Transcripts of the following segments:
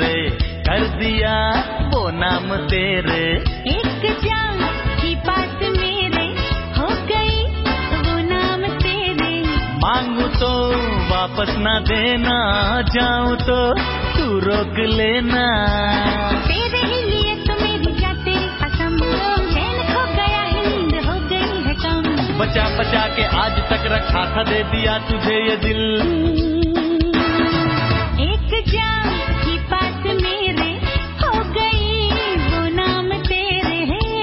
रे, कर दिया वो नाम तेरे। एक जान की पास मेरे, हो गई वो नाम तेरे। मांगू तो वापस ना देना, जाऊं तो तू रोक लेना। तेरे ही लिए तो मेरी जाते कसम, चैन खो गया है, नींद हो गई है कम। बचा बचा के आज तक रखा था, दे दिया तुझे ये दिल। एक जान की पास मेरे, हो गई वो नाम तेरे।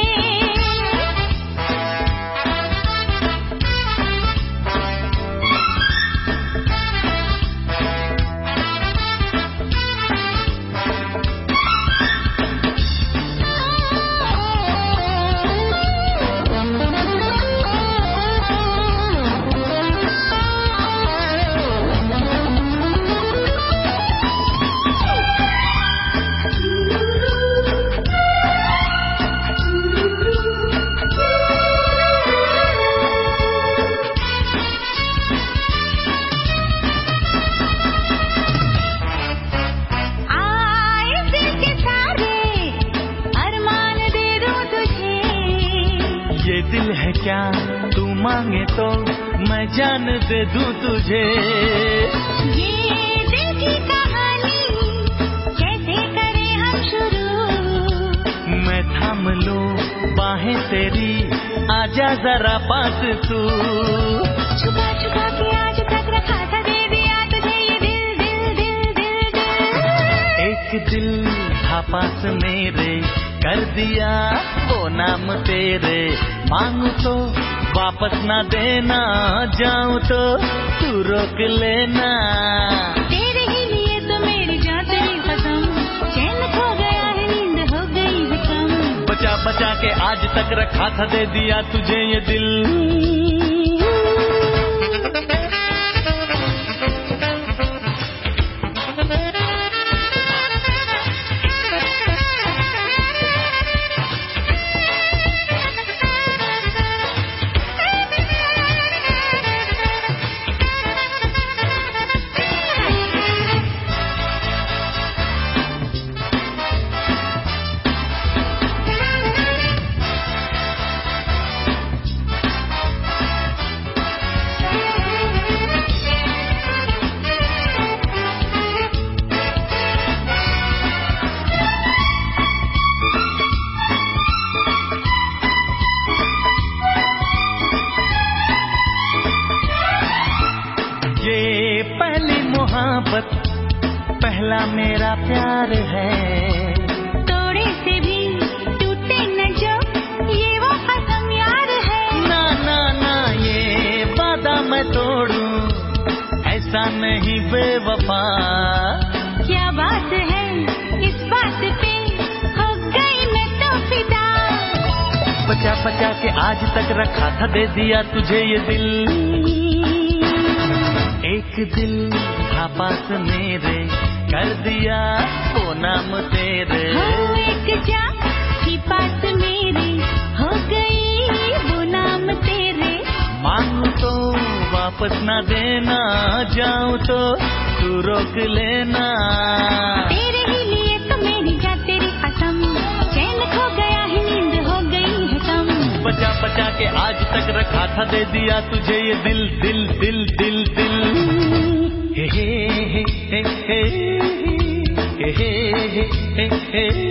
ये दिल है क्या तू मांगे तो मैं जान दे दूं तुझे। ये दिल की कहानी कैसे करें हम शुरू। मैं थाम लूं बाहें तेरी, आजा जरा पास तू। छुपा छुपा के आज तक रखा था, दे दिया तुझे ये दिल दिल दिल दिल दिल। एक दिल था पास मेरे, कर दिया वो नाम तेरे। मांगू तो वापस ना देना, जाऊं तो तू रोक लेना। तेरे ही लिए तो मेरी जान तेरी कसम, चैन खो गया है, नींद हो गई है कम। बचा बचा के आज तक रखा था, दे दिया तुझे ये दिल। ये पहली मोहब्बत, पहला मेरा प्यार है। तोड़े से भी टूटे न जो, ये वो कसम यार है। ना ना ना ये वादा मैं तोड़ूं, ऐसा नहीं बेवफा। क्या बात है इस बात पे, हो गई मैं तो फिदा। बचा बचा के आज तक रखा था, दे दिया तुझे ये दिल। एक दिल था पास मेरे, कर दिया वो नाम तेरे। हो एक जान की पास मेरे, हो गई वो नाम तेरे। मांगू तो वापस ना देना, जाऊं तो तू रोक लेना। तेरे ही लिए तो मेरी जान तेरी कसम, चैन खो गया है, नींद हो गई है कम। बचा बचा के आज तक रखा था, दे दिया तुझे ये दिल दिल दिल दिल दिल। हे हे हे हे हे हे हे हे हे।